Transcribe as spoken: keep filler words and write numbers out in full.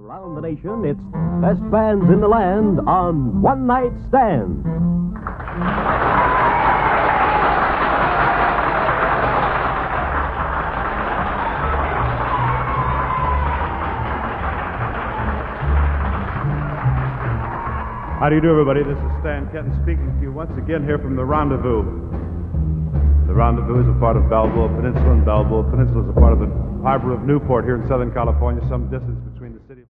Around the nation, it's best bands in the land on One Night Stand. How do you do, everybody? This is Stan Kenton speaking to you once again here from the Rendezvous. The Rendezvous is a part of Balboa Peninsula, and Balboa Peninsula is a part of the harbor of Newport here in Southern California, some distance